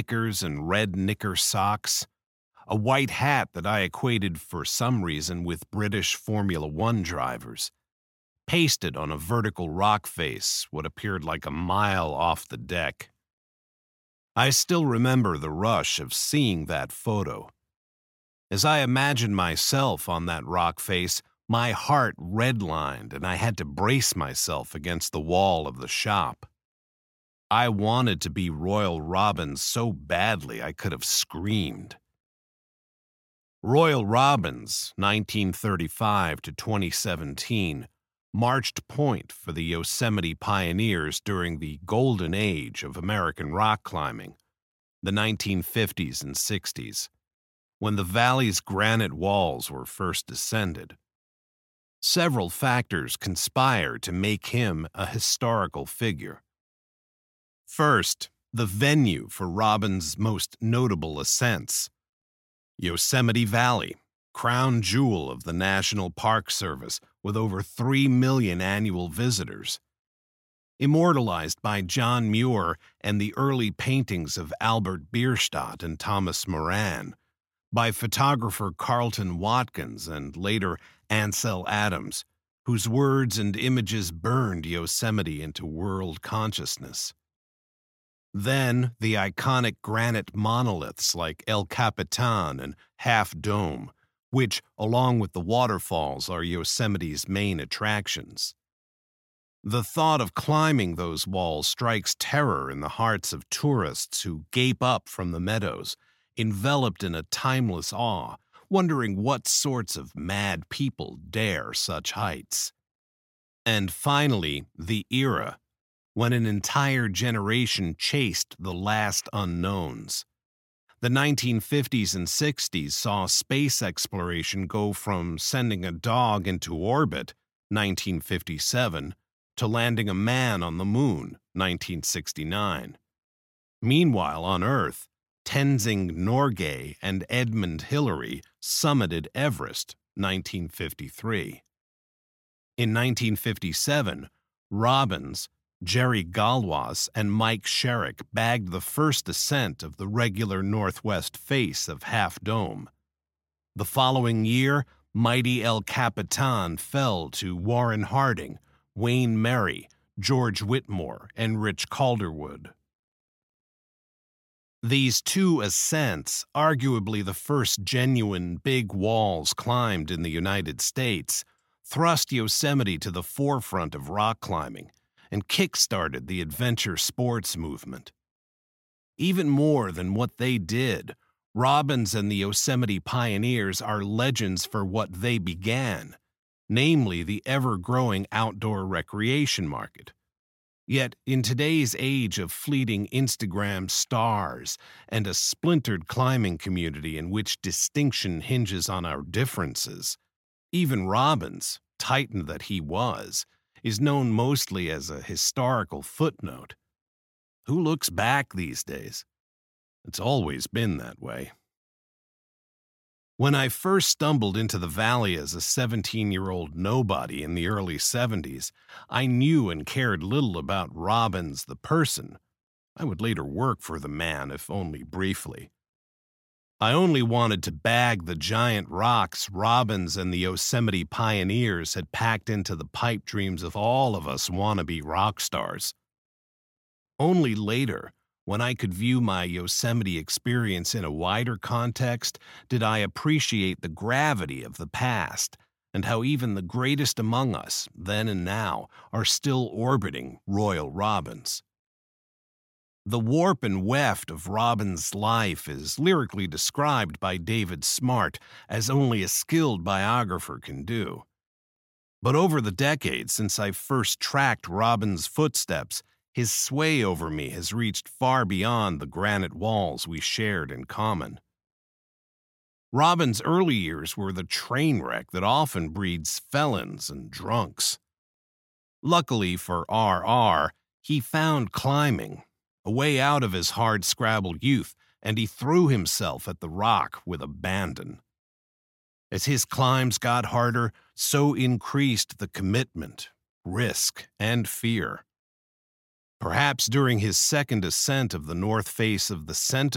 knickers and red knicker socks, a white hat that I equated for some reason with British Formula One drivers, pasted on a vertical rock face what appeared like a mile off the deck. I still remember the rush of seeing that photo. As I imagined myself on that rock face, my heart redlined and I had to brace myself against the wall of the shop. I wanted to be Royal Robbins so badly I could have screamed. Royal Robbins, 1935 to 2017, marched point for the Yosemite pioneers during the golden age of American rock climbing, the 1950s and 60s, when the valley's granite walls were first descended. Several factors conspired to make him a historical figure. First, the venue for Robbins' most notable ascents. Yosemite Valley, crown jewel of the National Park Service with over 3 million annual visitors. Immortalized by John Muir and the early paintings of Albert Bierstadt and Thomas Moran, by photographer Carlton Watkins and later Ansel Adams, whose words and images burned Yosemite into world consciousness. Then the iconic granite monoliths like El Capitan and Half Dome, which, along with the waterfalls, are Yosemite's main attractions. The thought of climbing those walls strikes terror in the hearts of tourists who gape up from the meadows, enveloped in a timeless awe, wondering what sorts of mad people dare such heights. And finally, the era, when an entire generation chased the last unknowns. The 1950s and 60s saw space exploration go from sending a dog into orbit, 1957, to landing a man on the moon, 1969. Meanwhile, on Earth, Tenzing Norgay and Edmund Hillary summited Everest, 1953. In 1957, Robbins, Jerry Galwas, and Mike Sherrick bagged the first ascent of the regular northwest face of Half Dome. The following year, mighty El Capitan fell to Warren Harding, Wayne Merry, George Whitmore, and Rich Calderwood. These two ascents, arguably the first genuine big walls climbed in the United States, thrust Yosemite to the forefront of rock climbing and kick-started the adventure sports movement. Even more than what they did, Robbins and the Yosemite pioneers are legends for what they began, namely the ever-growing outdoor recreation market. Yet, in today's age of fleeting Instagram stars and a splintered climbing community in which distinction hinges on our differences, even Robbins, titan that he was, is known mostly as a historical footnote. Who looks back these days? It's always been that way. When I first stumbled into the valley as a 17-year-old nobody in the early 70s, I knew and cared little about Robbins the person. I would later work for the man, if only briefly. I only wanted to bag the giant rocks Robbins and the Yosemite pioneers had packed into the pipe dreams of all of us wannabe rock stars. Only later, when I could view my Yosemite experience in a wider context, did I appreciate the gravity of the past and how even the greatest among us, then and now, are still orbiting Royal Robbins. The warp and weft of Robbins' life is lyrically described by David Smart as only a skilled biographer can do. But over the decades since I first tracked Robbins' footsteps, his sway over me has reached far beyond the granite walls we shared in common. Robbins' early years were the train wreck that often breeds felons and drunks. Luckily for RR, he found climbing, a way out of his hard-scrabbled youth, and he threw himself at the rock with abandon. As his climbs got harder, so increased the commitment, risk, and fear. Perhaps during his second ascent of the north face of the Sentinel,